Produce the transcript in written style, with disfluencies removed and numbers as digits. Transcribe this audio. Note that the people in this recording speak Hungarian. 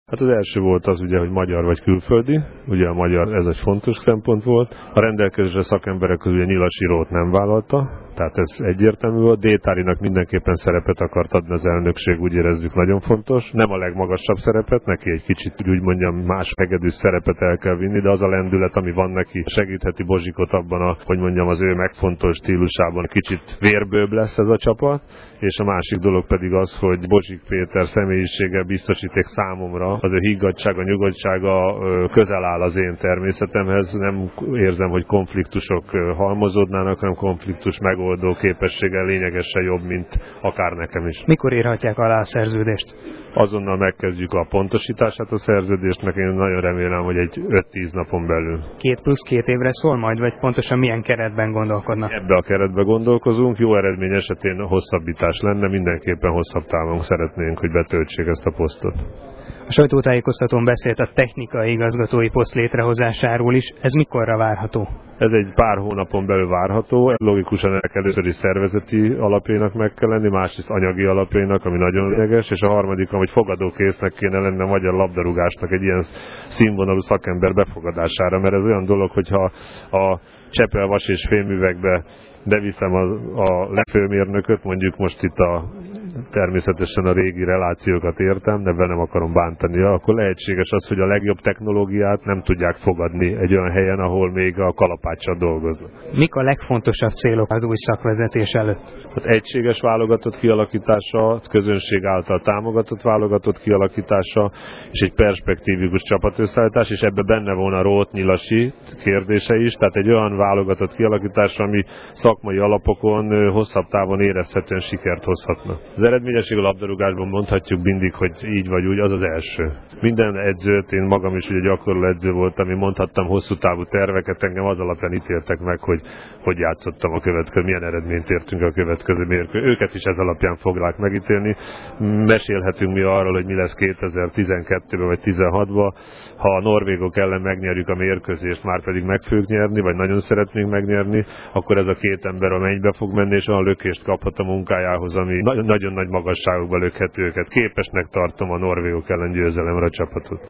Hát az első volt az ugye, hogy magyar vagy külföldi, ugye a magyar ez egy fontos szempont volt. A rendelkezésre szakemberek közül Nyilasi Rót nem vállalta, tehát ez egyértelmű volt. Détárinak mindenképpen szerepet akart adni az elnökség, úgy érezzük nagyon fontos. Nem a legmagasabb szerepet, neki egy kicsit úgy mondjam más hegedűs szerepet el kell vinni, de az a lendület, ami van neki, segítheti Bozsikot abban az ő megfontolt stílusában kicsit vérbőbb lesz ez a csapat. És a másik dolog pedig az, hogy Bozsik Péter személyisége biztosíték számomra, az ő higgadtsága, nyugodtsága közel áll az én természetemhez. Nem érzem, hogy konfliktusok halmozódnának, hanem konfliktus megoldó képessége lényegesen jobb, mint akár nekem is. Mikor írhatják alá a szerződést? Azonnal megkezdjük a pontosítását a szerződésnek, én nagyon remélem, hogy egy 5-10 napon belül. 2+2 évre szól majd, vagy pontosan milyen keretben gondolkodnak? Ebbe a keretbe gondolkozunk, jó eredmény esetén hosszabbítás lenne, mindenképpen hosszabb távon szeretnénk, hogy betöltsék ezt a posztot. A sajtótájékoztatón beszélt a technikai igazgatói poszt létrehozásáról is, ez mikorra várható? Ez egy pár hónapon belül várható, logikusan ennek először is szervezeti alapjainak meg kell lenni, másrészt anyagi alapjainak, ami nagyon lényeges, és a harmadik, hogy fogadókésznek kéne lenni a magyar labdarúgásnak egy ilyen színvonalú szakember befogadására, mert ez olyan dolog, hogyha a Csepel vas és fémművekbe beviszem a lefőmérnököt, mondjuk most itt természetesen a régi relációkat értem, de nem akarom bántani, akkor lehetséges az, hogy a legjobb technológiát nem tudják fogadni egy olyan helyen, ahol még a kalapáccsal dolgoznak. Mik a legfontosabb célok az új szakvezetés előtt? Hát egységes válogatott kialakítása, közönség által támogatott válogatott kialakítása, és egy perspektívikus csapatösszeállítás, és ebben benne volna Róth Nyilasi kérdése is, tehát egy olyan válogatott kialakítása, ami szakmai alapokon hosszabb távon érezhetően sikert hozhatna. Az eredményesség a labdarúgásban mondhatjuk mindig, hogy így vagy úgy, az az első. Minden edzőt, én magam is ugye gyakorló edző voltam, én mondhattam hosszú távú terveket, engem az alapján ítéltek meg, hogy játszottam a következő, milyen eredményt értünk a következő mérkőzésen. Őket is ez alapján foglák megítélni. Mesélhetünk mi arról, hogy mi lesz 2012-ben vagy 2016-ban. Ha a norvégok ellen megnyerjük a mérkőzést, már pedig meg fogjuk nyerni, vagy nagyon szeretnénk megnyerni, akkor ez a két ember a mennybe fog menni, és olyan lökést kaphat a munkájához, ami nagyon nagy magasságokba lökhet őket. Képesnek tartom a norvégok ellen győzelemre a csapatot.